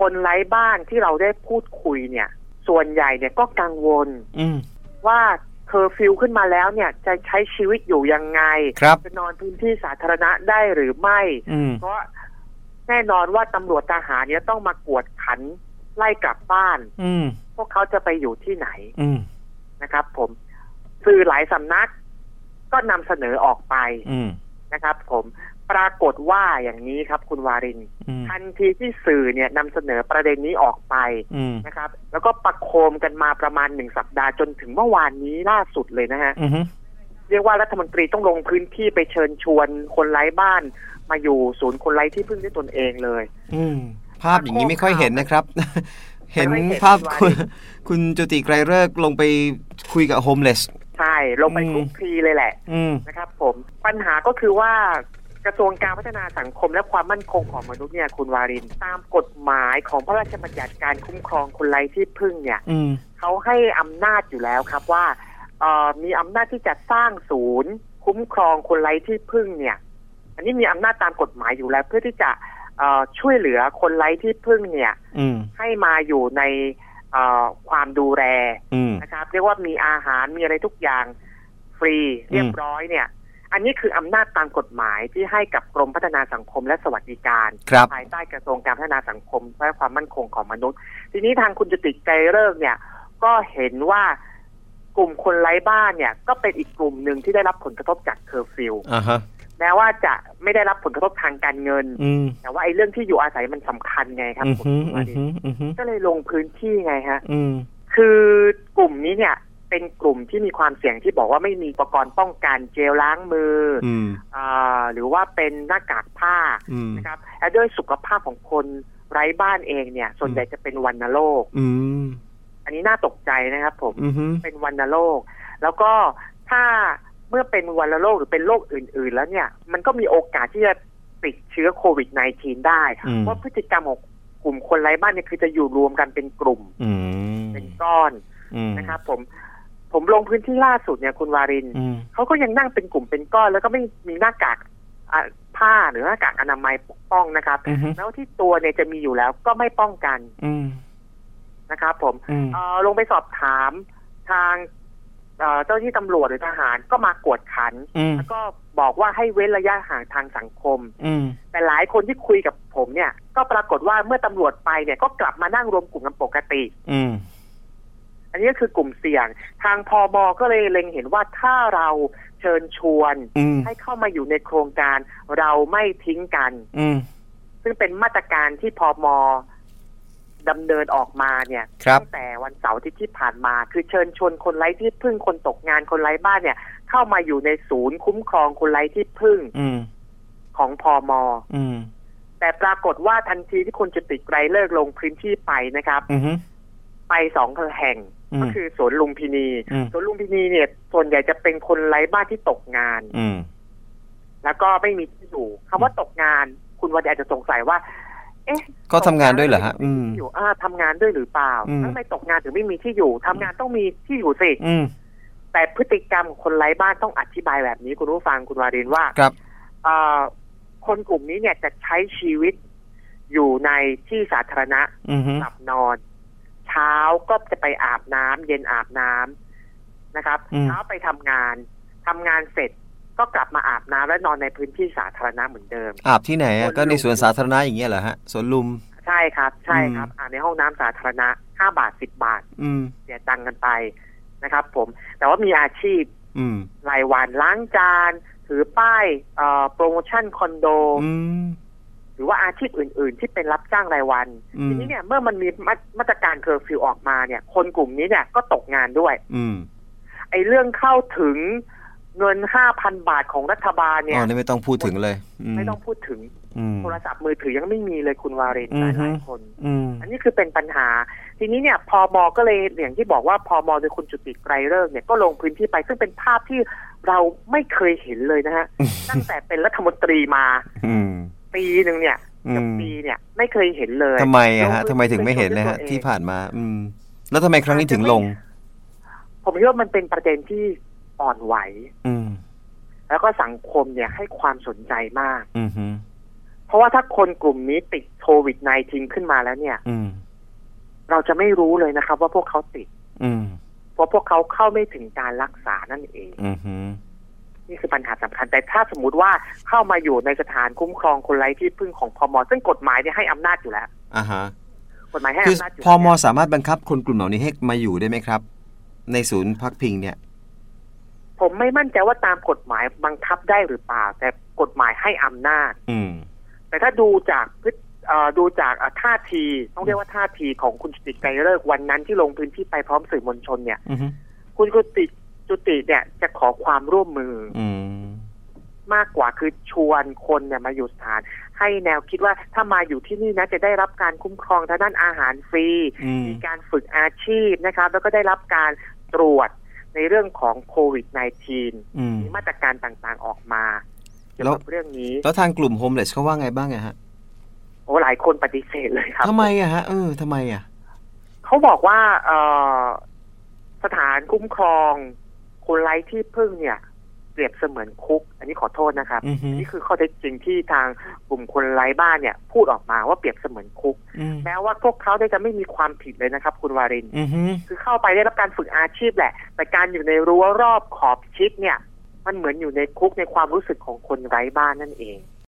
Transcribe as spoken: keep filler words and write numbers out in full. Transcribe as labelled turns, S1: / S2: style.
S1: คนไร้บ้านที่เราได้พูดคุยเนี่ยส่วนใหญ่เนี่ยก็กังวลว่าเคอร์ฟิวขึ้นมาแล้วเนี่ยจะใช้ชีวิตอยู่ยังไงจะนอนพื้นที่สาธารณะได้หรือไม่เพราะแน่นอนว่าตำรวจทหารเนี่ยต้องมากวดขันไล่กลับบ้านพวกเขาจะไปอยู่ที่ไหนนะครับผมสื่อหลายสำนักก็นำเสนอออกไปนะครับผมปรากฏว่าอย่างนี้ครับคุณวารินทันทีที่สื่อเนี่ยนำเสนอประเด็นนี้ออกไปนะครับแล้วก็ประโคมกันมาประมาณหนึ่งสัปดาห์จนถึงเมื่อวานนี้ล่าสุดเลยนะฮะเรียกว่ารัฐมนตรีต้องลงพื้นที่ไปเชิญชวนคนไร้บ้านมาอยู่ศูนย์คนไร้ที่พึ่งด้วยตนเองเลย
S2: ภาพอย่างนี้ไม่ค่อยเห็นนะครับเห็นภาพคุณจุติไกรฤกษ์ลงไปคุยกับโฮมเลส
S1: ใช่ลงไปคลุกคลีเลยแหละนะครับผมปัญหาก็คือว่ากระทรวงการพัฒนาสังคมและความมั่นคงของมนุษย์เนี่ยคุณวารินตามกฎหมายของพระราชบัญญัติการคุ้มครองคนไร้ที่พึ่งเนี่ยเขาให้อำนาจอยู่แล้วครับว่ามีอำนาจที่จะสร้างศูนย์คุ้มครองคนไร้ที่พึ่งเนี่ยอันนี้มีอำนาจตามกฎหมายอยู่แล้วเพื่อที่จะช่วยเหลือคนไร้ที่พึ่งเนี่ยให้มาอยู่ในความดูแลนะครับเรียกว่ามีอาหารมีอะไรทุกอย่างฟรีเรียบร้อยเนี่ยอันนี้คืออำนาจตามกฎหมายที่ให้กับกรมพัฒนาสังคมและสวัสดิการภายใต้กระทรวงการพัฒนาสังคมและความมั่นคงของมนุษย์ทีนี้ทางคุณจุติไกรฤกษ์เนี่ยก็เห็นว่ากลุ่มคนไร้บ้านเนี่ยก็เป็นอีกกลุ่มหนึ่งที่ได้รับผลกระทบจากเคอร์ฟิวแม้ว่าจะไม่ได้รับผลกระทบทางการเงินแต่ว่าไอ้เรื่องที่อยู่อาศัยมันสำคัญไงครับผมก็เลยลงพื้นที่ไงฮะคือกลุ่มนี้เนี่ยเป็นกลุ่มที่มีความเสี่ยงที่บอกว่าไม่มีอุปกรณ์ป้องกันเจลล้างมืออ่าหรือว่าเป็นหน้ากากผ้านะครับและด้วยสุขภาพของคนไร้บ้านเองเนี่ยส่วนใหญ่จะเป็นวัณโรคอันนี้น่าตกใจนะครับผมเป็นวัณโรคแล้วก็ถ้าเมื่อเป็นวัณโรคหรือเป็นโรคอื่นๆแล้วเนี่ยมันก็มีโอกาสที่จะติดเชื้อโควิด สิบเก้า ได้เพราะพฤติกรรมของกลุ่มคนไร้บ้านเนี่ยคือจะอยู่รวมกันเป็นกลุ่มเป็นก้อนนะครับผมผมลงพื้นที่ล่าสุดเนี่ยคุณวารินเขาก็ยังนั่งเป็นกลุ่มเป็นก้อนแล้วก็ไม่มีหน้ากากผ้าหรือหน้ากากอนามัยปกป้องนะครับแล้วที่ตัวเนี่ยจะมีอยู่แล้วก็ไม่ป้องกันนะครับผมลงไปสอบถามทางเจ้าที่ตำรวจหรือทหารก็มากวดขันแล้วก็บอกว่าให้เว้นระยะห่างทางสังคมแต่หลายคนที่คุยกับผมเนี่ยก็ปรากฏว่าเมื่อตำรวจไปเนี่ยก็กลับมานั่งรวมกลุ่มกันปกติอันนี้ก็คือกลุ่มเสี่ยงทางพม.ก็เลยเล็งเห็นว่าถ้าเราเชิญชวนให้เข้ามาอยู่ในโครงการเราไม่ทิ้งกันซึ่งเป็นมาตรการที่พม.ดำเนินออกมาเนี่ยตั้งแต่วันเสาร์ที่ที่ผ่านมาคือเชิญชวนคนไร้ที่พึ่งคนตกงานคนไร้บ้านเนี่ยเข้ามาอยู่ในศูนย์คุ้มครองคนไร้ที่พึ่งของพม.แต่ปรากฏว่าทันทีที่คุณจุติไกรฤกษ์ลงพื้นที่ไปนะครับไปสองแห่งก็คือสวนลุมพินีสวนลุมพินีเนี่ยส่วนใหญ่จะเป็นคนไร้บ้านที่ตกงานแล้วก็ไม่มีที่อยู่คำว่าตกงานคุณวันอาจจะสงสัยว่าเอ๊ะ
S2: ก็ทำงานด้วยเหรอฮะ
S1: อยู่อ่าทำงานด้วยหรือเปล่าทำไมตกงานถึงไม่มีที่อยู่ทำงานต้องมีที่อยู่สิแต่พฤติกรรมของคนไร้บ้านต้องอธิบายแบบนี้คุณผู้ฟังคุณวารินว่าคนกลุ่มนี้เนี่ยจะใช้ชีวิตอยู่ในที่สาธารณะหลับนอนเช้าก็จะไปอาบน้ำเย็นอาบน้ำนะครับเช้าไปทำงานทำงานเสร็จก็กลับมาอาบน้ำและนอนในพื้นที่สาธารณะเหมือนเดิม
S2: อาบที่ไหนก็ในสวนสาธารณะอย่างเงี้ยเหรอฮะสวนลุม
S1: ใช่ครับใช่ครับอาบในห้องน้ำสาธารณะห้าบาทสิบบาทเสียตังค์กันไปนะครับผมแต่ว่ามีอาชีพรายวันล้างจานถือป้ายโปรโมชั่นคอนโดหรือว่าอาชีพอื่นๆที่เป็นรับจ้างรายวันทีนี้เนี่ยเมื่อมันมีมาตรการเคอร์ฟิวออกมาเนี่ยคนกลุ่มนี้เนี่ยก็ตกงานด้วยไอ้เรื่องเข้าถึงเงิน ห้าพัน บาทของรัฐบาลเนี่ย
S2: อ๋อนี่ไม่ต้องพูดถึงเลย
S1: ไม่ต้องพูดถึงโทรศัพท์มือถือยังไม่มีเลยคุณวารินหลายคนอันนี้คือเป็นปัญหาทีนี้เนี่ยพม.ก็เลยอย่างที่บอกว่าพม.โดยคุณจุติไกรฤกษ์เนี่ยก็ลงพื้นที่ไปซึ่งเป็นภาพที่เราไม่เคยเห็นเลยนะฮะตั้งแต่เป็นรัฐมนตรีมาปีหนึ่งเนี่ยกับปีเนี่ยไม่เคยเห็นเลย
S2: ทำไมอะฮะทำไมถึงไม่เห็นนะฮะที่ผ่านมาอืมแล้วทำไมครั้งนี้ถึงลง
S1: ผมคิดว่ามันเป็นประเด็นที่อ่อนไหวแล้วก็สังคมเนี่ยให้ความสนใจมากพราะว่าถ้าคนกลุ่มนี้ติดโควิด สิบเก้า ขึ้นมาแล้วเนี่ยเราจะไม่รู้เลยนะครับว่าพวกเขาติดเพราะพวกเขาเข้าไม่ถึงการรักษานั่นเองนี่คือปัญหาสำคัญแต่ถ้าสมมุติว่าเข้ามาอยู่ในสถานคุ้มครองคนไร้ที่พึ่งของพม.ซึ่งกฎหมายเนี่ยให้อำนาจอยู่แล้ว
S2: อ่าฮะ
S1: กฎหมายให้อำนาจอยู่
S2: พม.สามารถบังคับคนกลุ่มเหล่านี้ให้มาอยู่ได้ไหมครับในศูนย์พักพิงเนี่ย
S1: ผมไม่มั่นใจว่าตามกฎหมายบังคับได้หรือเปล่าแต่กฎหมายให้อำนาจแต่ถ้าดูจากพฤติดูจากท่าทีต้องเรียกว่าท่าทีของคุณจุติไกรฤกษ์วันนั้นที่ลงพื้นที่ไปพร้อมสื่อมวลชนเนี่ยคุณจุติจุติเนี่ยจะขอความร่วมมือมากกว่าคือชวนคนเนี่ยมาอยู่สถานให้แนวคิดว่าถ้ามาอยู่ที่นี่นะจะได้รับการคุ้มครองทางด้านอาหารฟรีมีการฝึกอาชีพนะครับแล้วก็ได้รับการตรวจในเรื่องของโควิด สิบเก้า มีมาตรการต่างๆออกมาเกี่ยวกับเรื่องนี้
S2: แล้วทางกลุ่มโฮมเลสเขาว่าไงบ้างอะฮะ
S1: โอ้หลายคนปฏิเสธเลยครับ
S2: ทำไมอะฮะเออทำไมอะ
S1: เขาบอกว่าเอ่อสถานคุ้มครองคนไร้ที่พึ่งเนี่ยเปรียบเสมือนคุกอันนี้ขอโทษนะครับ
S2: mm-hmm.
S1: นี่คือข้อเท็จจริงที่ทางกลุ่มคนไร้บ้านเนี่ยพูดออกมาว่าเปรียบเสมือนคุก
S2: mm-hmm.
S1: แม้ว่าพวกเขาได้จะไม่มีความผิดเลยนะครับคุณวาริน
S2: mm-hmm.
S1: คือเข้าไปได้รับการฝึกอาชีพแหละแต่การอยู่ในรั้วรอบขอบชิดเนี่ยมันเหมือนอยู่ในคุกในความรู้สึกของคนไร้บ้านนั่นเอง